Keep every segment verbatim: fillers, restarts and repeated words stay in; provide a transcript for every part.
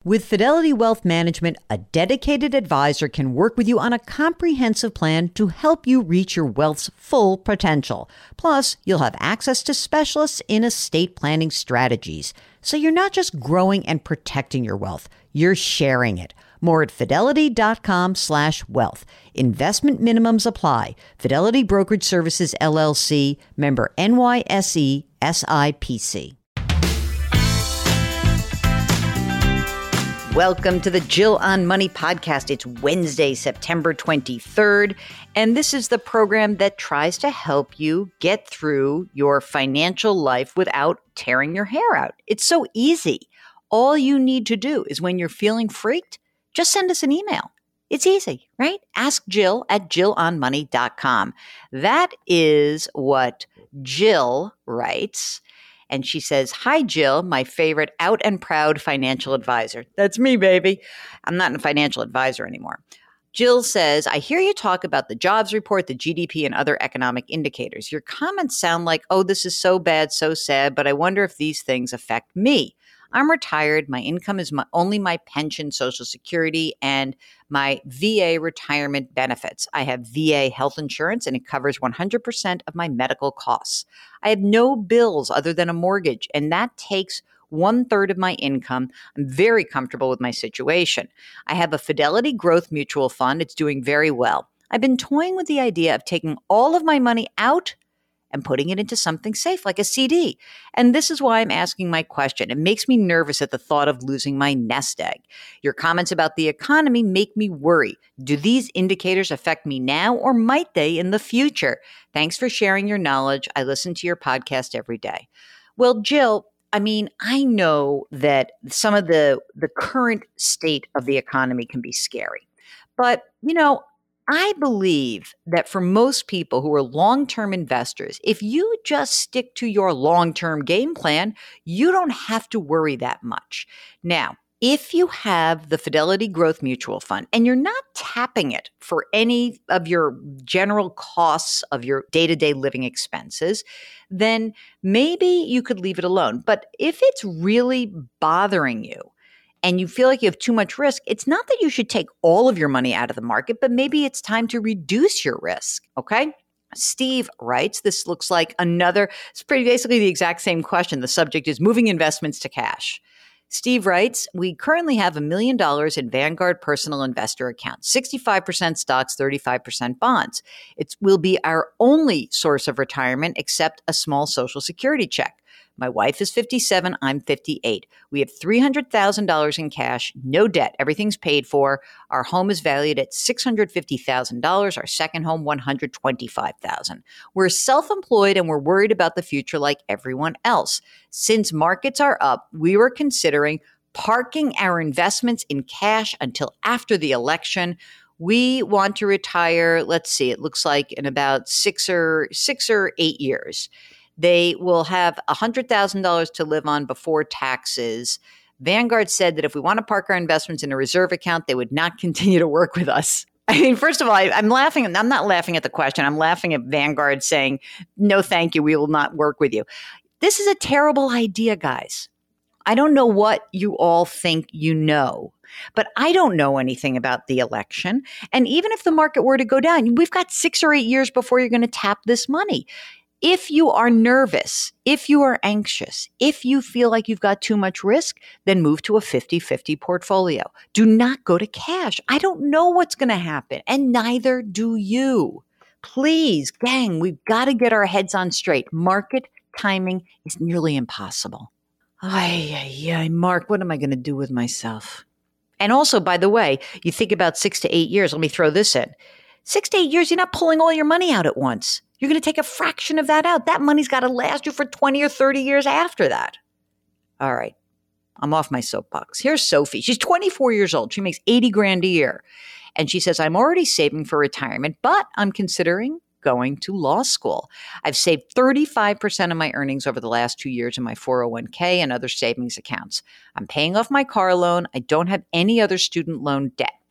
With Fidelity Wealth Management, a dedicated advisor can work with you on a comprehensive plan to help you reach your wealth's full potential. Plus, you'll have access to specialists in estate planning strategies. So you're not just growing and protecting your wealth, you're sharing it. More at fidelity.com slash wealth. Investment minimums apply. Fidelity Brokerage Services, L L C, member N Y S E, S I P C. Welcome to the Jill on Money podcast. It's Wednesday, September twenty-third, and this is the program that tries to help you get through your financial life without tearing your hair out. It's so easy. All you need to do is when you're feeling freaked, just send us an email. It's easy, right? Ask Jill at jill on money dot com. That is what Jill writes. And she says, "Hi, Jill, my favorite out and proud financial advisor." That's me, baby. I'm not a financial advisor anymore. Jill says, "I hear you talk about the jobs report, the G D P, and other economic indicators. Your comments sound like, oh, this is so bad, so sad, but I wonder if these things affect me. I'm retired. My income is my, only my pension, Social Security, and my V A retirement benefits. I have V A health insurance, and it covers one hundred percent of my medical costs. I have no bills other than a mortgage, and that takes one third of my income. I'm very comfortable with my situation. I have a Fidelity Growth Mutual Fund. It's doing very well. I've been toying with the idea of taking all of my money out and putting it into something safe like a C D. And this is why I'm asking my question. It makes me nervous at the thought of losing my nest egg. Your comments about the economy make me worry. Do these indicators affect me now, or might they in the future? Thanks for sharing your knowledge. I listen to your podcast every day." Well, Jill, I mean, I know that some of the, the current state of the economy can be scary. But, you know, I believe that for most people who are long-term investors, if you just stick to your long-term game plan, you don't have to worry that much. Now, if you have the Fidelity Growth Mutual Fund and you're not tapping it for any of your general costs of your day-to-day living expenses, then maybe you could leave it alone. But if it's really bothering you, and you feel like you have too much risk, it's not that you should take all of your money out of the market, but maybe it's time to reduce your risk, okay? Steve writes, this looks like another, it's pretty basically the exact same question. The subject is moving investments to cash. Steve writes, "We currently have a million dollars in Vanguard personal investor accounts, sixty-five percent stocks, thirty-five percent bonds. It will be our only source of retirement except a small Social Security check. My wife is fifty-seven. I'm fifty-eight. We have three hundred thousand dollars in cash, no debt. Everything's paid for. Our home is valued at six hundred fifty thousand dollars. Our second home, one hundred twenty-five thousand dollars. We're self-employed and we're worried about the future like everyone else. Since markets are up, we were considering parking our investments in cash until after the election. We want to retire, let's see, it looks like in about six or six or eight years. They will have one hundred thousand dollars to live on before taxes. Vanguard said that if we want to park our investments in a reserve account, they would not continue to work with us." I mean, first of all, I, I'm laughing. I'm not laughing at the question. I'm laughing at Vanguard saying, "No, thank you. We will not work with you." This is a terrible idea, guys. I don't know what you all think you know, but I don't know anything about the election. And even if the market were to go down, we've got six or eight years before you're going to tap this money. If you are nervous, if you are anxious, if you feel like you've got too much risk, then move to a fifty-fifty portfolio. Do not go to cash. I don't know what's going to happen, and neither do you. Please, gang, we've got to get our heads on straight. Market timing is nearly impossible. Ay, ay, ay, Mark, what am I going to do with myself? And also, by the way, you think about six to eight years. Let me throw this in. Six to eight years, you're not pulling all your money out at once. You're going to take a fraction of that out. That money's got to last you for twenty or thirty years after that. All right. I'm off my soapbox. Here's Sophie. She's twenty-four years old. She makes eighty grand a year. And she says, "I'm already saving for retirement, but I'm considering going to law school. I've saved thirty-five percent of my earnings over the last two years in my four oh one k and other savings accounts. I'm paying off my car loan. I don't have any other student loan debt.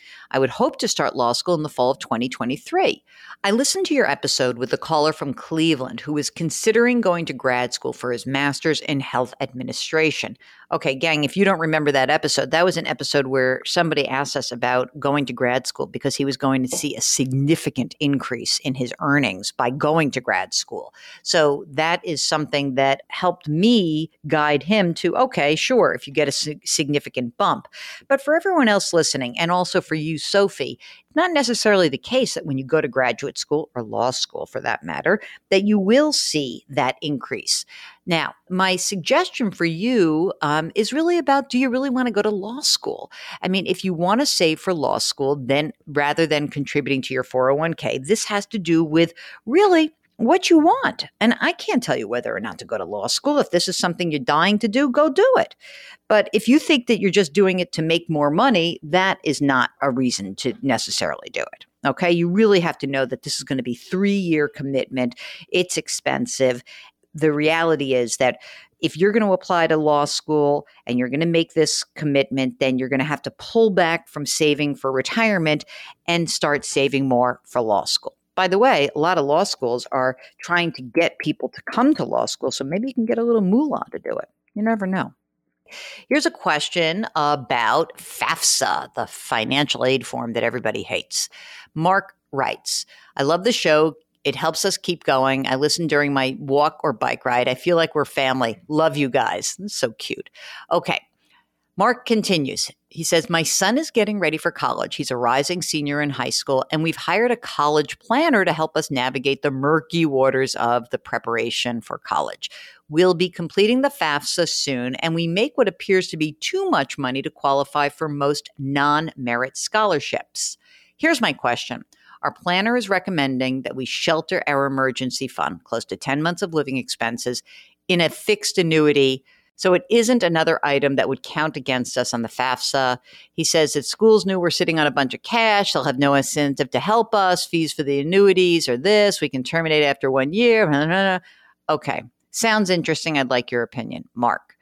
I would hope to start law school in the fall of twenty twenty-three. I listened to your episode with the caller from Cleveland who is considering going to grad school for his master's in health administration. Okay, gang, if you don't remember that episode, that was an episode where somebody asked us about going to grad school because he was going to see a significant increase in his earnings by going to grad school. So that is something that helped me guide him to, okay, sure, if you get a sig- significant bump. But for everyone else listening, and also for you, Sophie, it's not necessarily the case that when you go to graduate school or law school for that matter, that you will see that increase. Now, my suggestion for you um, is really about, do you really want to go to law school? I mean, if you want to save for law school, then rather than contributing to your four oh one k, this has to do with really what you want. And I can't tell you whether or not to go to law school. If this is something you're dying to do, go do it. But if you think that you're just doing it to make more money, that is not a reason to necessarily do it. Okay. You really have to know that this is going to be three-year commitment. It's expensive. The reality is that if you're going to apply to law school and you're going to make this commitment, then you're going to have to pull back from saving for retirement and start saving more for law school. By the way, a lot of law schools are trying to get people to come to law school, so maybe you can get a little moolah to do it. You never know. Here's a question about FAFSA, the financial aid form that everybody hates. Mark writes, I love the show. It helps us keep going. I listen during my walk or bike ride. I feel like we're family. Love you guys. This is so cute. Okay. Mark continues. He says, my son is getting ready for college. He's a rising senior in high school, and we've hired a college planner to help us navigate the murky waters of the preparation for college. We'll be completing the FAFSA soon, and we make what appears to be too much money to qualify for most non-merit scholarships. Here's my question. Our planner is recommending that we shelter our emergency fund, close to ten months of living expenses, in a fixed annuity, so it isn't another item that would count against us on the FAFSA. He says that schools knew we're sitting on a bunch of cash. They'll have no incentive to help us. Fees for the annuities or this. We can terminate after one year. Okay. Sounds interesting. I'd like your opinion. Mark.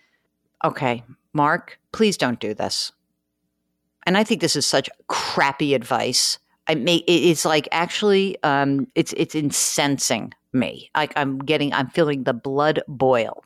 Okay. Mark, please don't do this. And I think this is such crappy advice. I may, it's like actually, um, it's it's incensing me. Like I'm getting, I'm feeling the blood boil.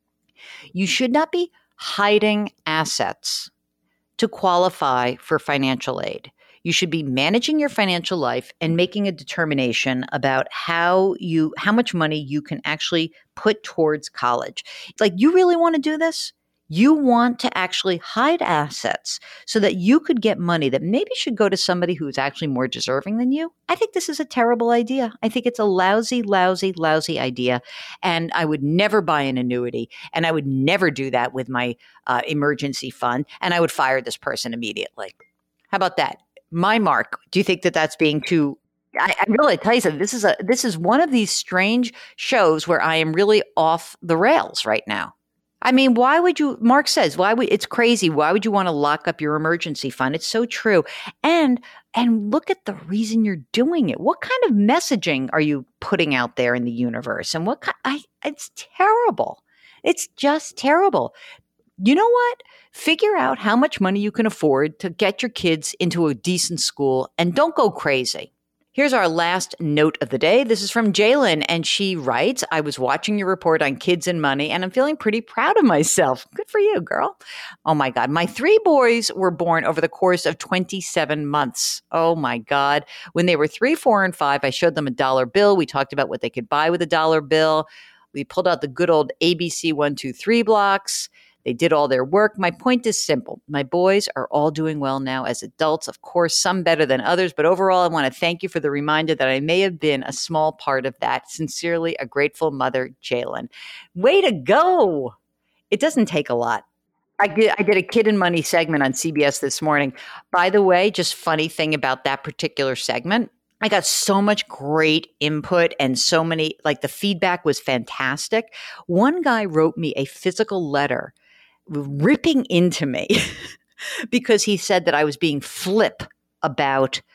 You should not be hiding assets to qualify for financial aid. You should be managing your financial life and making a determination about how you, how much money you can actually put towards college. Like, you really want to do this? You want to actually hide assets so that you could get money that maybe should go to somebody who's actually more deserving than you. I think this is a terrible idea. I think it's a lousy, lousy, lousy idea. And I would never buy an annuity. And I would never do that with my uh, emergency fund. And I would fire this person immediately. How about that? My Mark, do you think that that's being too... I, I really tell you something. This is a this is one of these strange shows where I am really off the rails right now. I mean, why would you, Mark says, why would, it's crazy. Why would you want to lock up your emergency fund? It's so true. And, and look at the reason you're doing it. What kind of messaging are you putting out there in the universe? And what kind, I, it's terrible. It's just terrible. You know what? Figure out how much money you can afford to get your kids into a decent school and don't go crazy. Here's our last note of the day. This is from Jalen, and she writes, I was watching your report on kids and money, and I'm feeling pretty proud of myself. Good for you, girl. Oh, my God. My three boys were born over the course of twenty-seven months. Oh, my God. When they were three, four, and five, I showed them a dollar bill. We talked about what they could buy with a dollar bill. We pulled out the good old A B C one, two, three blocks. They did all their work. My point is simple. My boys are all doing well now as adults, of course, some better than others. But overall, I want to thank you for the reminder that I may have been a small part of that. Sincerely, a grateful mother, Jalen. Way to go. It doesn't take a lot. I did, I did a Kid and Money segment on C B S this morning. By the way, just funny thing about that particular segment, I got so much great input and so many, like the feedback was fantastic. One guy wrote me a physical letter ripping into me because he said that I was being flip about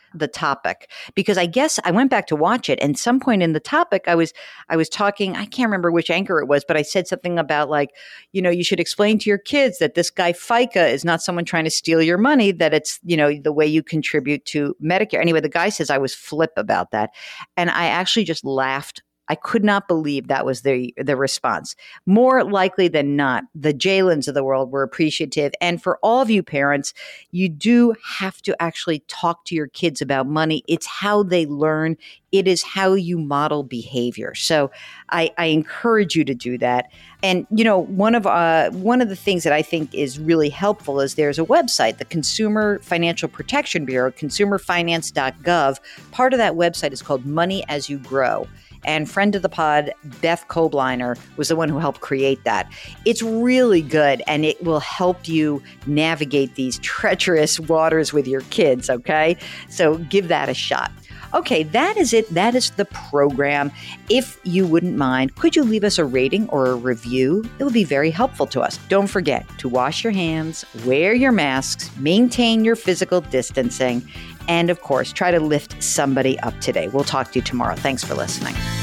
the topic, because I guess I went back to watch it, and some point in the topic, I was I was talking. I can't remember which anchor it was, but I said something about like, you know, you should explain to your kids that this guy FICA is not someone trying to steal your money. That it's, you know, the way you contribute to Medicare. Anyway, the guy says I was flip about that, and I actually just laughed. I could not believe that was the the response. More likely than not, the Jalens of the world were appreciative. And for all of you parents, you do have to actually talk to your kids about money. It's how they learn. It is how you model behavior. So I, I encourage you to do that. And, you know, one of uh, one of the things that I think is really helpful is there's a website, the Consumer Financial Protection Bureau, consumer finance dot gov. Part of that website is called Money as You Grow. And friend of the pod, Beth Kobliner, was the one who helped create that. It's really good, and it will help you navigate these treacherous waters with your kids, okay? So give that a shot. Okay, that is it. That is the program. If you wouldn't mind, could you leave us a rating or a review? It would be very helpful to us. Don't forget to wash your hands, wear your masks, maintain your physical distancing, and of course, try to lift somebody up today. We'll talk to you tomorrow. Thanks for listening.